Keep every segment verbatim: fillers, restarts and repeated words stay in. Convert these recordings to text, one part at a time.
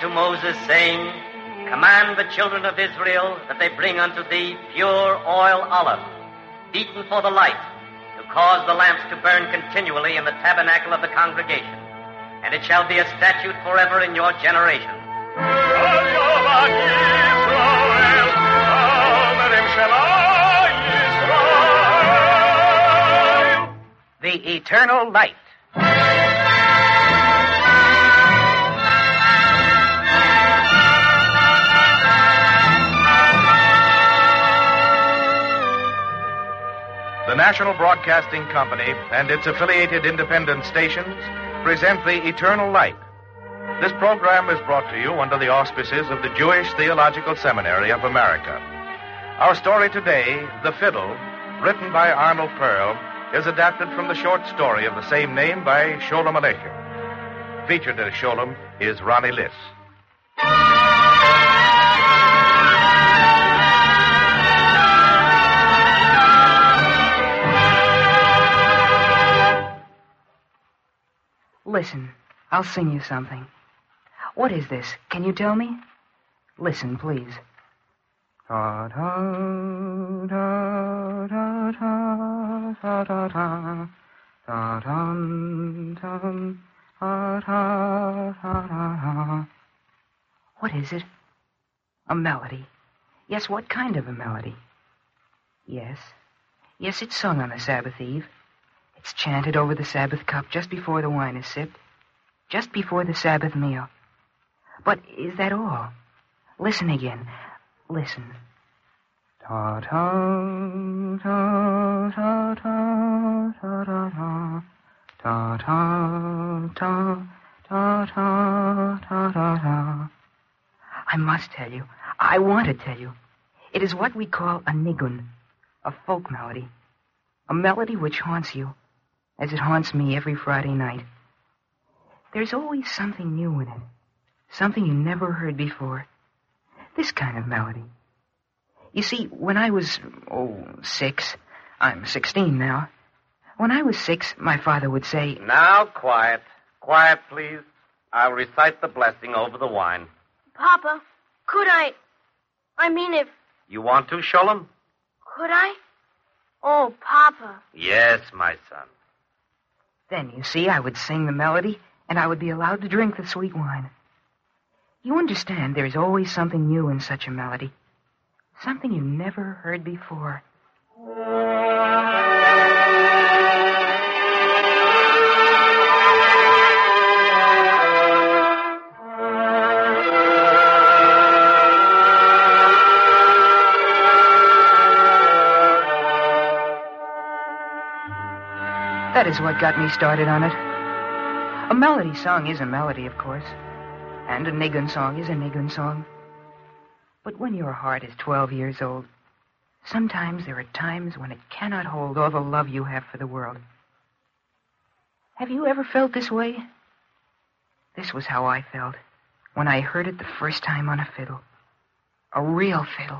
unto Moses, saying, Command the children of Israel that they bring unto thee pure oil olive, beaten for the light, to cause the lamps to burn continually in the tabernacle of the congregation. And it shall be a statute forever in your generation. The eternal light. The National Broadcasting Company and its affiliated independent stations present The Eternal Light. This program is brought to you under the auspices of the Jewish Theological Seminary of America. Our story today, The Fiddle, written by Arnold Pearl, is adapted from the short story of the same name by Sholem Aleichem. Featured as Sholem is Ronnie Liss. Listen, I'll sing you something. What is this? Can you tell me? Listen, please. Ta ta ta ta ta ta ta ta ta ta ta ta ta. What is it? A melody. Yes, what kind of a melody? Yes. Yes, it's sung on a Sabbath Eve. It's chanted over the Sabbath cup just before the wine is sipped, just before the Sabbath meal. But is that all? Listen again. Listen. Ta ta ta ta ta ta ta ta ta ta ta ta ta ta ta. I must tell you. I want to tell you. It is what we call a nigun, a folk melody, a melody which haunts you, as it haunts me every Friday night. There's always something new in it, something you never heard before. This kind of melody. You see, when I was, oh, six, I'm sixteen now. When I was six, my father would say... Now, quiet. Quiet, please. I'll recite the blessing over the wine. Papa, could I... I mean, if... You want to, Sholem? Could I? Oh, Papa. Yes, my son. Then, you see, I would sing the melody, and I would be allowed to drink the sweet wine. You understand, there's always something new in such a melody. Something you never heard before. That is what got me started on it. A melody song is a melody, of course. And a nigun song is a nigun song. But when your heart is twelve years old, sometimes there are times when it cannot hold all the love you have for the world. Have you ever felt this way? This was how I felt when I heard it the first time on a fiddle. A real fiddle.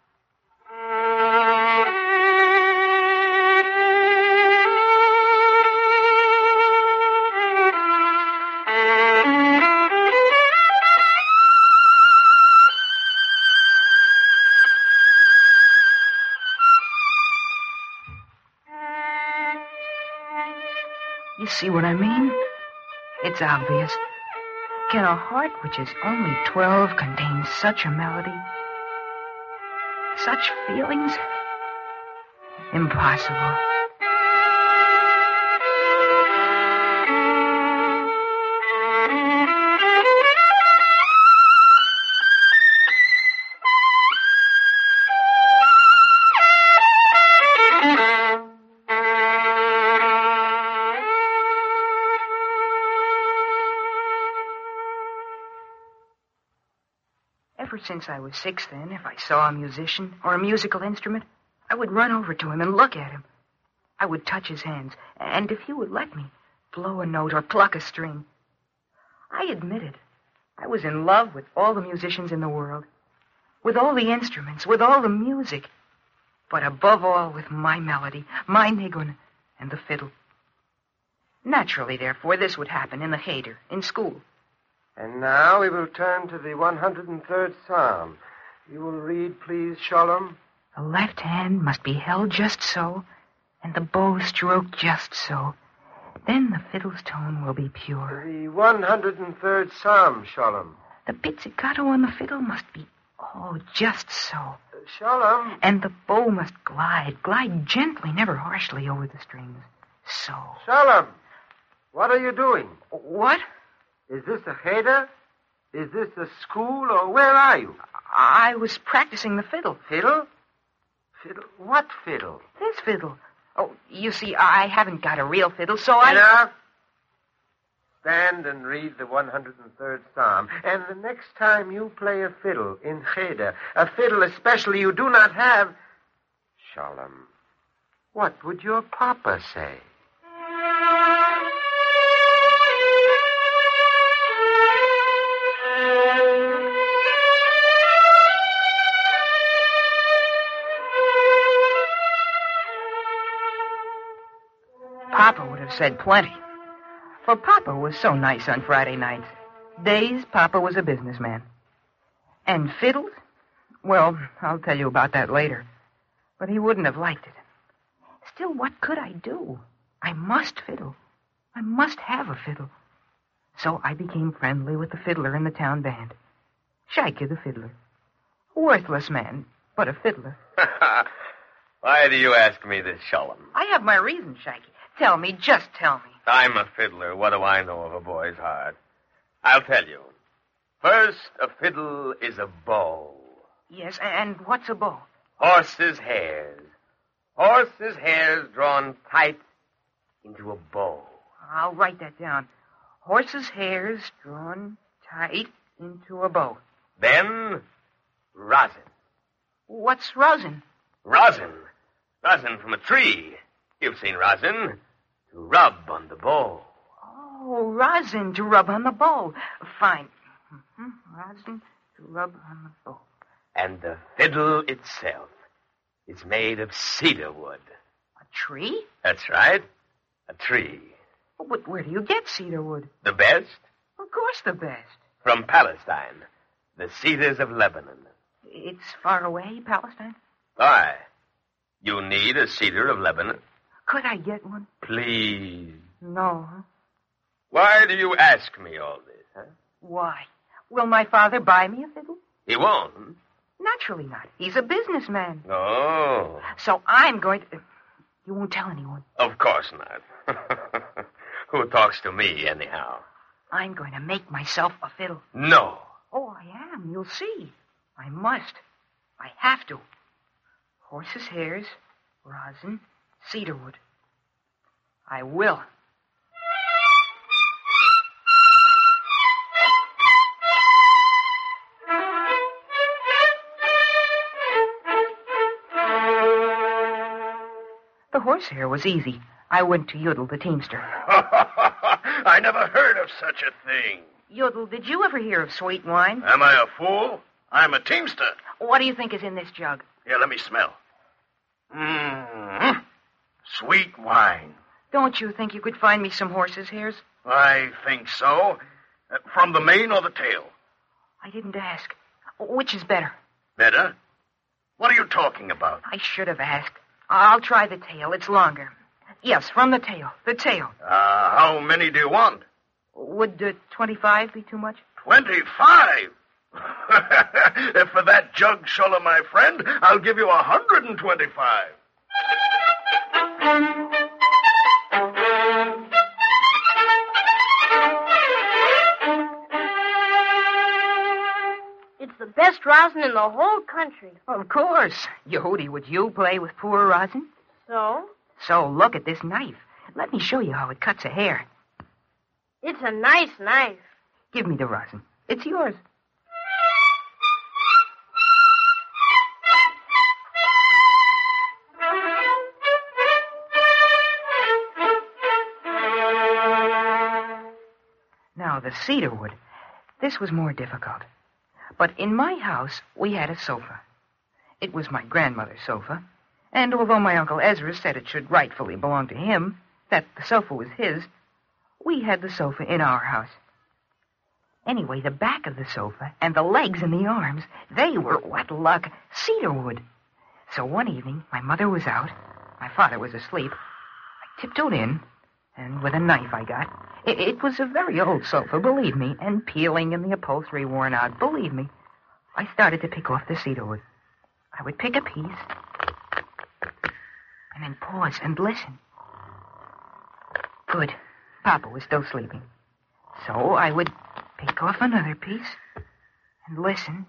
You see what I mean? It's obvious. Can a heart which is only twelve contain such a melody? Such feelings? Impossible. Ever since I was six, then, if I saw a musician or a musical instrument, I would run over to him and look at him. I would touch his hands, and if he would let me, blow a note or pluck a string. I admitted I was in love with all the musicians in the world, with all the instruments, with all the music, but above all with my melody, my nigun, and the fiddle. Naturally, therefore, this would happen in the Cheder, in school. And now we will turn to the one hundred third Psalm. You will read, please, Sholem. The left hand must be held just so, and the bow stroked just so. Then the fiddle's tone will be pure. The one hundred third Psalm, Sholem. The pizzicato on the fiddle must be, oh, just so. Uh, Sholem. And the bow must glide, glide gently, never harshly over the strings. So. Sholem, what are you doing? What? Is this a cheder? Is this a school, or where are you? I was practicing the fiddle. Fiddle? Fiddle? What fiddle? This fiddle. Oh, you see, I haven't got a real fiddle, so I... Enough. Stand and read the one hundred third Psalm. And the next time you play a fiddle in cheder, a fiddle especially you do not have... Sholem, what would your papa say? Papa would have said plenty. For Papa was so nice on Friday nights. Days, Papa was a businessman. And fiddles? Well, I'll tell you about that later. But he wouldn't have liked it. Still, what could I do? I must fiddle. I must have a fiddle. So I became friendly with the fiddler in the town band. Shaike the fiddler. A worthless man, but a fiddler. Why do you ask me this, Sholem? I have my reasons, Shaike. Tell me, just tell me. I'm a fiddler. What do I know of a boy's heart? I'll tell you. First, a fiddle is a bow. Yes, and what's a bow? Horses' hairs. Horses' hairs drawn tight into a bow. I'll write that down. Horses' hairs drawn tight into a bow. Then, rosin. What's rosin? Rosin. Rosin from a tree. You've seen rosin. To rub on the bow. Oh, rosin to rub on the bow. Fine. Mm-hmm. Rosin to rub on the bow. And the fiddle itself is made of cedar wood. A tree? That's right. A tree. But where do you get cedar wood? The best? Of course the best. From Palestine. The cedars of Lebanon. It's far away, Palestine? Why? You need a cedar of Lebanon? Could I get one? Please. No, huh? Why do you ask me all this, huh? Why? Will my father buy me a fiddle? He won't. Naturally not. He's a businessman. Oh. So I'm going to... You won't tell anyone? Of course not. Who talks to me, anyhow? I'm going to make myself a fiddle. No. Oh, I am. You'll see. I must. I have to. Horses' hairs, rosin, cedar wood. I will. The horsehair was easy. I went to Yodel, the teamster. I never heard of such a thing. Yodel, did you ever hear of sweet wine? Am I a fool? I'm a teamster. What do you think is in this jug? Here, let me smell. Mmm. Sweet wine. Don't you think you could find me some horses' hairs? I think so. Uh, from the mane or the tail? I didn't ask. Which is better? Better? What are you talking about? I should have asked. I'll try the tail. It's longer. Yes, from the tail. The tail. Uh, how many do you want? Would uh, twenty-five be too much? Twenty-five? For that jug, Shuller, my friend, I'll give you a hundred and twenty-five. It's the best rosin in the whole country. Of course. Yehudi, would you play with poor rosin? So? So look at this knife. Let me show you how it cuts a hair. It's a nice knife. Give me the rosin. It's yours. Now, the cedar wood. This was more difficult. But in my house, we had a sofa. It was my grandmother's sofa. And although my Uncle Ezra said it should rightfully belong to him, that the sofa was his, we had the sofa in our house. Anyway, the back of the sofa and the legs and the arms, they were, what luck, cedar wood. So one evening, my mother was out. My father was asleep. I tiptoed in, and with a knife I got. It, it was a very old sofa, believe me, and peeling and the upholstery worn out, believe me. I started to pick off the cedar wood. I would pick a piece, and then pause and listen. Good. Papa was still sleeping. So I would pick off another piece and listen.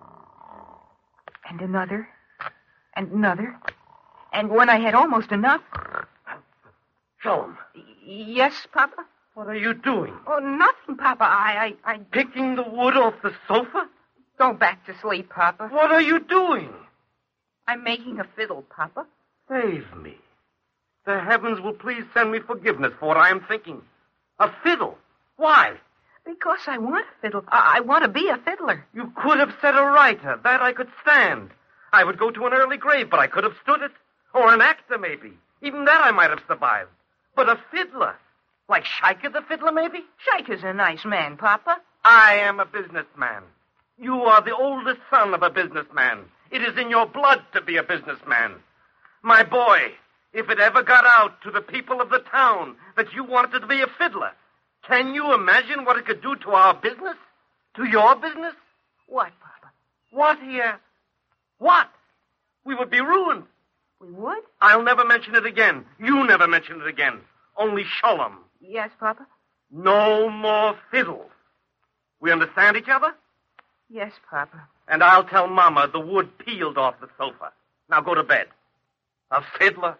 And another. And another. And when I had almost enough... Shalom. Y- yes, Papa? What are you doing? Oh, nothing, Papa. I, I, I... Picking the wood off the sofa? Go back to sleep, Papa. What are you doing? I'm making a fiddle, Papa. Save me. The heavens will please send me forgiveness for what I am thinking. A fiddle? Why? Because I want a fiddle. I, I want to be a fiddler. You could have said a writer. That I could stand. I would go to an early grave, but I could have stood it. Or an actor, maybe. Even that I might have survived. But a fiddler? Like Scheike the fiddler, maybe? Scheike's a nice man, Papa. I am a businessman. You are the oldest son of a businessman. It is in your blood to be a businessman. My boy, if it ever got out to the people of the town that you wanted to be a fiddler, can you imagine what it could do to our business? To your business? What, Papa? What here? What? We would be ruined. We would? I'll never mention it again. You never mention it again. Only Sholem. Yes, Papa? No more fiddles. We understand each other? Yes, Papa. And I'll tell Mama the wood peeled off the sofa. Now go to bed. A fiddler?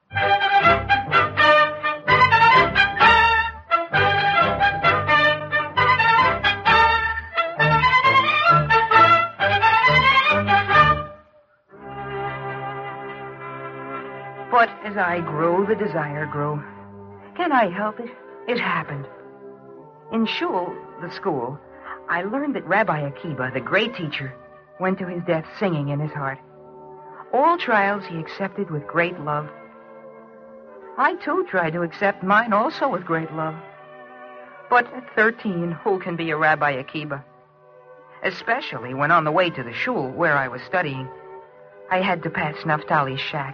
But as I grew, the desire grew. Can I help it? It happened. In Shul, the school, I learned that Rabbi Akiba, the great teacher, went to his death singing in his heart. All trials he accepted with great love. I, too, tried to accept mine also with great love. But at thirteen, who can be a Rabbi Akiba? Especially when on the way to the shul where I was studying, I had to pass Naphtali's shack.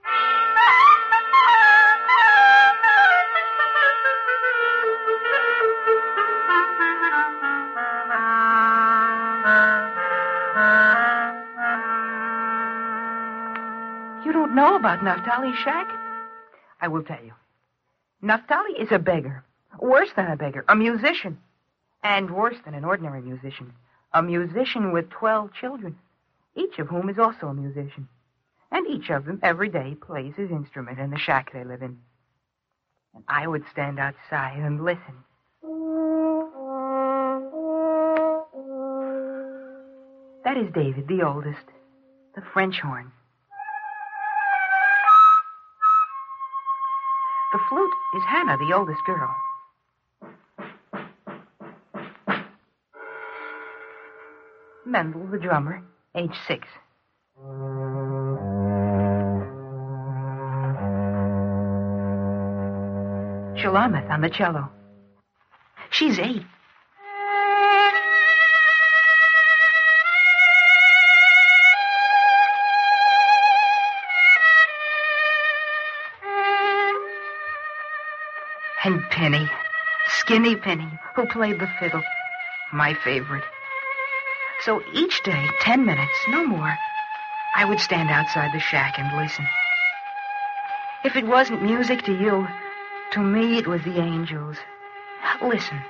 You don't know about Naphtali's shack? I will tell you. Naphtali is a beggar. Worse than a beggar, a musician. And worse than an ordinary musician, a musician with twelve children, each of whom is also a musician. And each of them every day plays his instrument in the shack they live in. And I would stand outside and listen. That is David, the oldest, the French horn. The flute is Hannah, the oldest girl. Mendel, the drummer, age six. Shalamith on the cello. She's eight. And Penny, Skinny Penny, who played the fiddle, my favorite. So each day, ten minutes, no more, I would stand outside the shack and listen. If it wasn't music to you, to me it was the angels. Listen.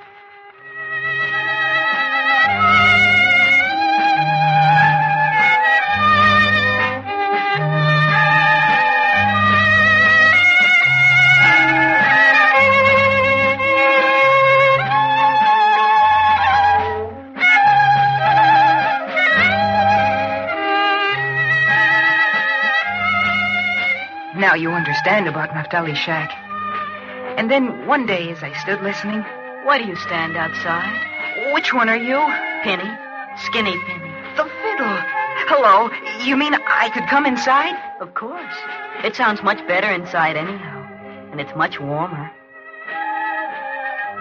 Now you understand about Naphtali's shack. And then one day as I stood listening... Why do you stand outside? Which one are you? Penny. Skinny Penny. The fiddle. Hello. You mean I could come inside? Of course. It sounds much better inside anyhow. And it's much warmer.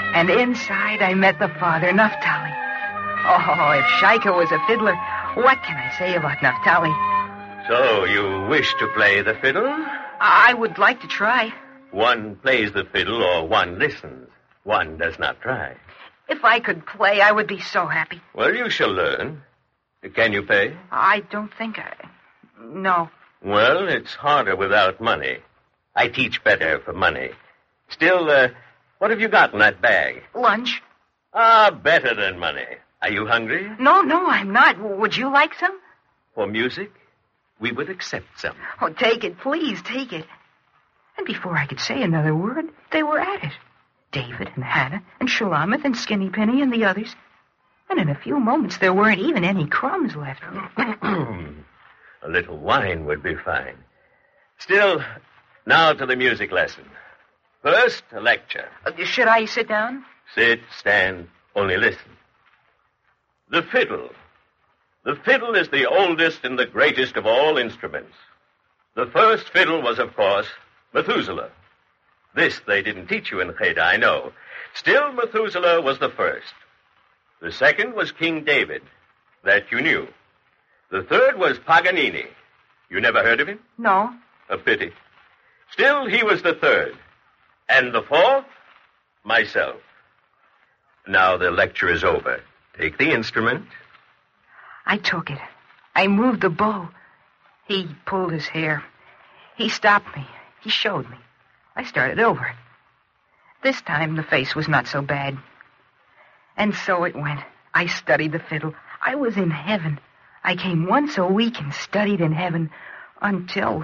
And inside I met the father, Naphtali. Oh, if Shaika was a fiddler, what can I say about Naphtali? So you wish to play the fiddle? I would like to try. One plays the fiddle or one listens. One does not try. If I could play, I would be so happy. Well, you shall learn. Can you pay? I don't think I... No. Well, it's harder without money. I teach better for money. Still, uh, what have you got in that bag? Lunch. Ah, better than money. Are you hungry? No, no, I'm not. Would you like some? For music, we would accept some. Oh, take it, please, take it. And before I could say another word, they were at it. David and Hannah and Shulamith and Skinny Penny and the others. And in a few moments, there weren't even any crumbs left. A little wine would be fine. Still, now to the music lesson. First, a lecture. Uh, should I sit down? Sit, stand, only listen. The fiddle. The fiddle is the oldest and the greatest of all instruments. The first fiddle was, of course, Methuselah. This they didn't teach you in Cheder, I know. Still, Methuselah was the first. The second was King David. That you knew. The third was Paganini. You never heard of him? No. A pity. Still, he was the third. And the fourth, myself. Now the lecture is over. Take the instrument. I took it. I moved the bow. He pulled his hair. He stopped me. He showed me. I started over. This time the face was not so bad. And so it went. I studied the fiddle. I was in heaven. I came once a week and studied in heaven until...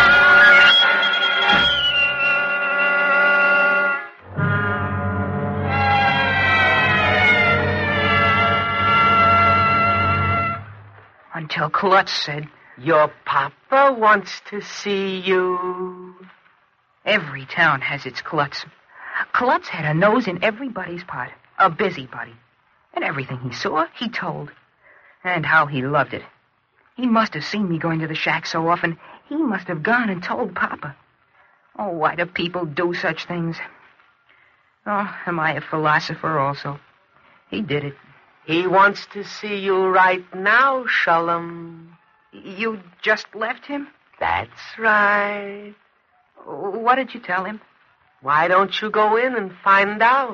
Until Klutz said, Your papa wants to see you. Every town has its Klutz. Klutz had a nose in everybody's pot, a busybody. And everything he saw, he told. And how he loved it. He must have seen me going to the shack so often, he must have gone and told Papa. Oh, why do people do such things? Oh, am I a philosopher also? He did it. He wants to see you right now, Shulam. You just left him? That's right. What did you tell him? Why don't you go in and find out?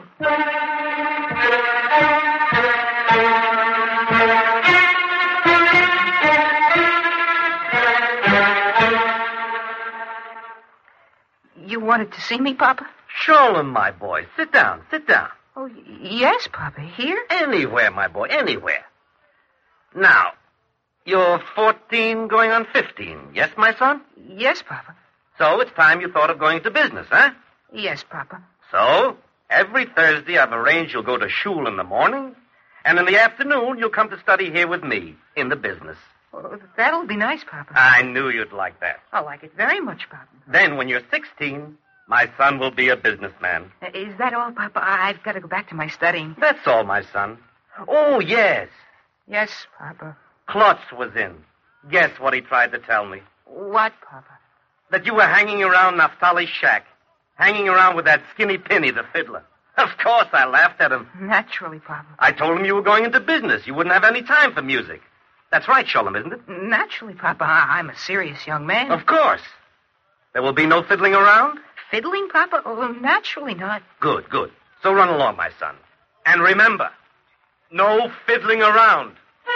You wanted to see me, Papa? Shulam, my boy. Sit down, sit down. Oh, y- yes, Papa. Here? Anywhere, my boy, anywhere. Now, you're fourteen going on fifteen, yes, my son? Yes, Papa. So it's time you thought of going to business, huh? Yes, Papa. So, every Thursday I've arranged you'll go to shul in the morning, and in the afternoon you'll come to study here with me in the business. Oh, that'll be nice, Papa. I knew you'd like that. I like it very much, Papa. Then, when you're sixteen, my son will be a businessman. Is that all, Papa? I've got to go back to my studying. That's all, my son. Oh, yes. Yes, Papa. Klutz was in. Guess what he tried to tell me? What, Papa? That you were hanging around Naphtali's shack. Hanging around with that Skinny Penny, the fiddler. Of course, I laughed at him. Naturally, Papa. I told him you were going into business. You wouldn't have any time for music. That's right, Shulam, isn't it? Naturally, Papa. I- I'm a serious young man. Of course. There will be no fiddling around? Fiddling, Papa? Oh, naturally not. Good, good. So run along, my son. And remember, no fiddling around.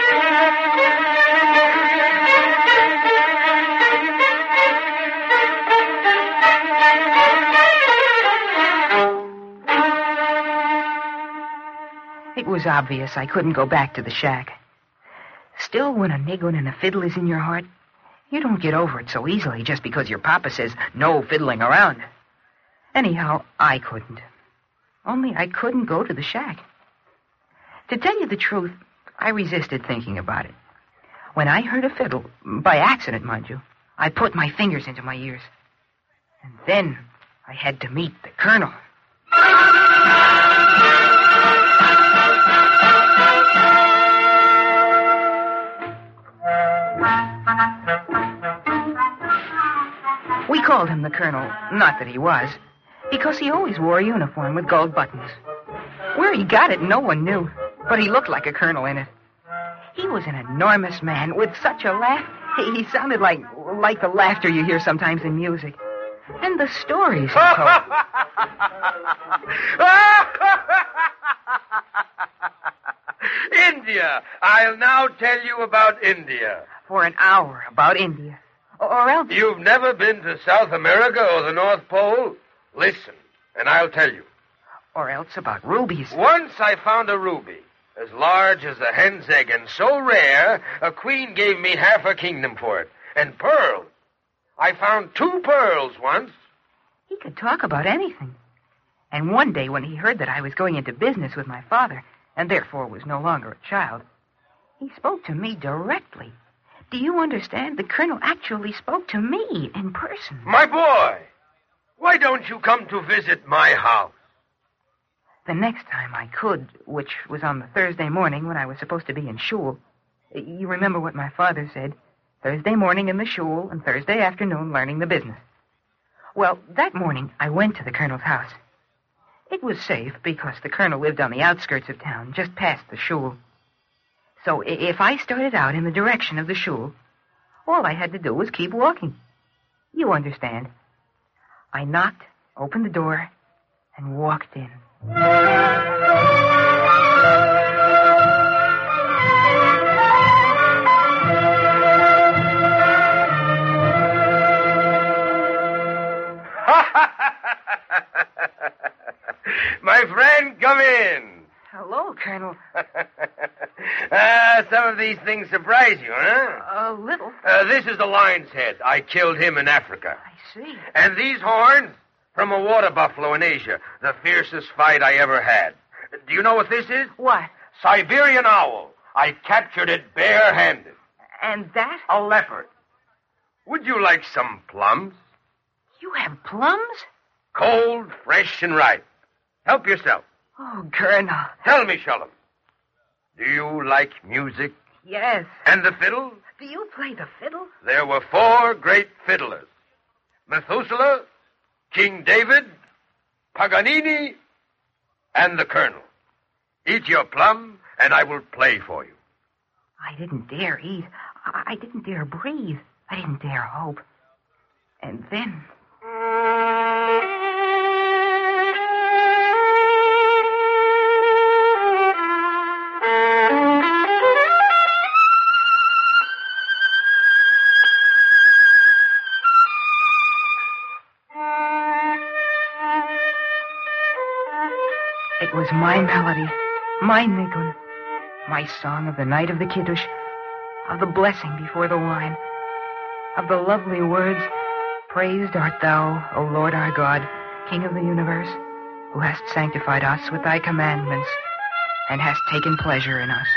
It was obvious I couldn't go back to the shack. Still, when a niggling and a fiddle is in your heart, you don't get over it so easily just because your papa says no fiddling around. Anyhow, I couldn't. Only I couldn't go to the shack. To tell you the truth, I resisted thinking about it. When I heard a fiddle, by accident, mind you, I put my fingers into my ears. And then I had to meet the colonel. We called him the colonel, not that he was, because he always wore a uniform with gold buttons. Where he got it, no one knew. But he looked like a colonel in it. He was an enormous man with such a laugh. He, he sounded like like the laughter you hear sometimes in music. And the stories he told. India. I'll now tell you about India. For an hour about India. Or else... You've never been to South America or the North Pole? Listen, and I'll tell you. Or else about rubies. Once I found a ruby, as large as a hen's egg, and so rare, a queen gave me half a kingdom for it. And pearls. I found two pearls once. He could talk about anything. And one day when he heard that I was going into business with my father, and therefore was no longer a child, he spoke to me directly. Do you understand? The colonel actually spoke to me in person. My boy, why don't you come to visit my house? The next time I could, which was on the Thursday morning when I was supposed to be in shul. You remember what my father said? Thursday morning in the shul and Thursday afternoon learning the business. Well, that morning I went to the colonel's house. It was safe because the colonel lived on the outskirts of town, just past the shul. So if I started out in the direction of the shul, all I had to do was keep walking. You understand. I knocked, opened the door, and walked in. My friend, come in. Hello, Colonel. Ah, some of these things surprise you, huh? A little. Uh, this is the lion's head. I killed him in Africa. I see. And these horns from a water buffalo in Asia. The fiercest fight I ever had. Do you know what this is? What? Siberian owl. I captured it barehanded. And that? A leopard. Would you like some plums? You have plums? Cold, fresh, and ripe. Help yourself. Oh, Colonel. Tell me, Shalom. Do you like music? Yes. And the fiddle? Do you play the fiddle? There were four great fiddlers. Methuselah, King David, Paganini, and the Colonel. Eat your plum, and I will play for you. I didn't dare eat. I, I didn't dare breathe. I didn't dare hope. And then... It was my melody, my nigun, my song of the night of the Kiddush, of the blessing before the wine, of the lovely words, praised art thou, O Lord our God, King of the universe, who hast sanctified us with thy commandments and hast taken pleasure in us.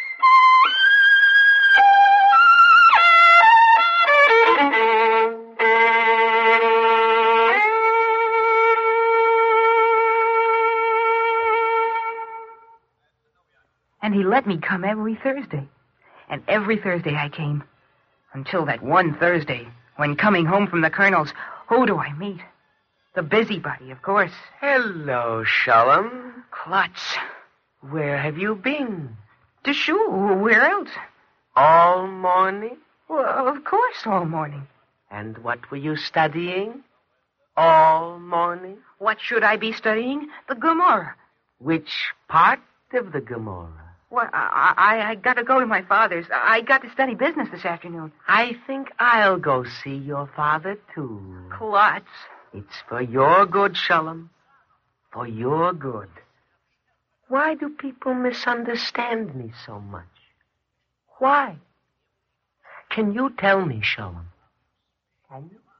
And he let me come every Thursday. And every Thursday I came. Until that one Thursday, when coming home from the colonel's, who do I meet? The busybody, of course. Hello, Shalom. Klutz. Where have you been? To shul. Where else? All morning? Well, of course, all morning. And what were you studying? All morning? What should I be studying? The Gemara. Which part of the Gemara? Well, I, I, I got to go to my father's. I got to study business this afternoon. I think I'll go see your father, too. Klutz. It's for your good, Shalom. For your good. Why do people misunderstand me so much? Why? Can you tell me, Shalom? Can you?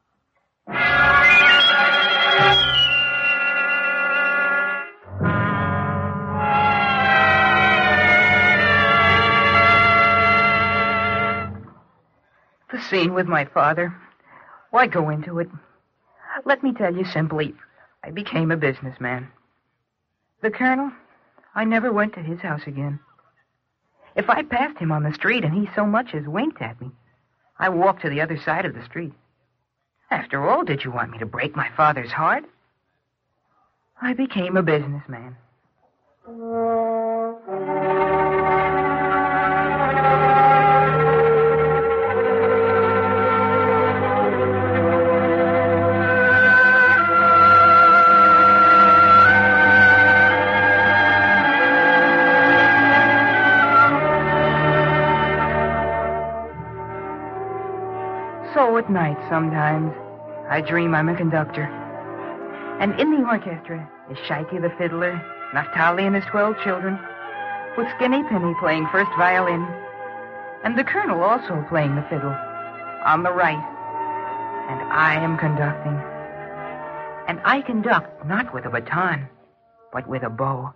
The scene with my father. Why go into it? Let me tell you simply, I became a businessman. The colonel, I never went to his house again. If I passed him on the street and he so much as winked at me, I walked to the other side of the street. After all, did you want me to break my father's heart? I became a businessman. So at night, sometimes, I dream I'm a conductor. And in the orchestra is Shaiki the fiddler, Naphtali and his twelve children, with Skinny Penny playing first violin, and the colonel also playing the fiddle, on the right. And I am conducting. And I conduct not with a baton, but with a bow.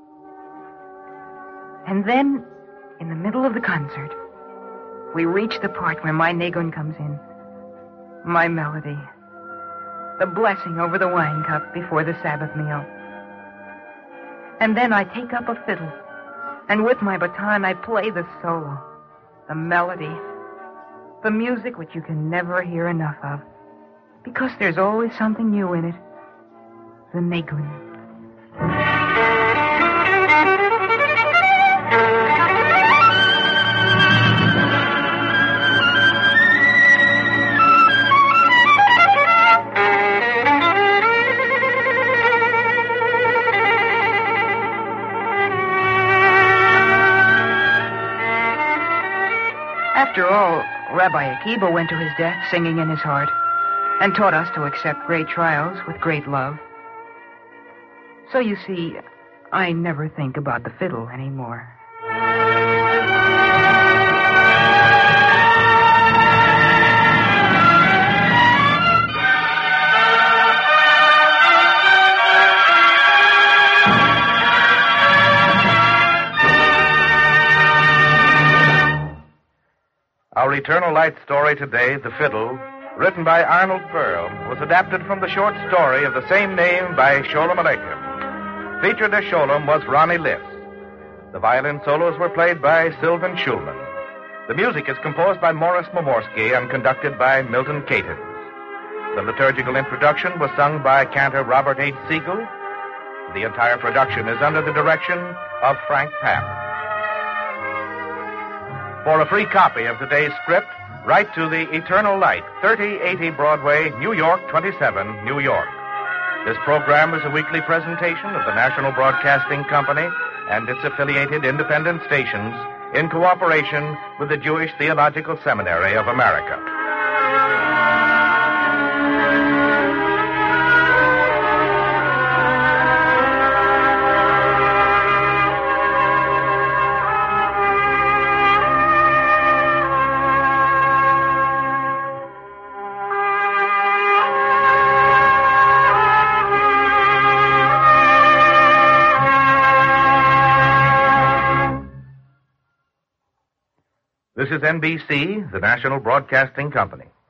And then, in the middle of the concert, we reach the part where my nagun comes in. My melody. The blessing over the wine cup before the Sabbath meal. And then I take up a fiddle, and with my baton I play the solo, the melody, the music which you can never hear enough of, because there's always something new in it. The nagun. After all, Rabbi Akiba went to his death singing in his heart and taught us to accept great trials with great love. So you see, I never think about the fiddle anymore. Our Eternal Light story today, The Fiddle, written by Arnold Pearl, was adapted from the short story of the same name by Sholem Aleichem. Featured as Sholem was Ronnie Liss. The violin solos were played by Sylvan Schulman. The music is composed by Morris Momorsky and conducted by Milton Catons. The liturgical introduction was sung by cantor Robert H. Siegel. The entire production is under the direction of Frank Papp. For a free copy of today's script, write to the Eternal Light, thirty eighty Broadway, New York, twenty-seven, New York. This program is a weekly presentation of the National Broadcasting Company and its affiliated independent stations in cooperation with the Jewish Theological Seminary of America. This is N B C, the National Broadcasting Company.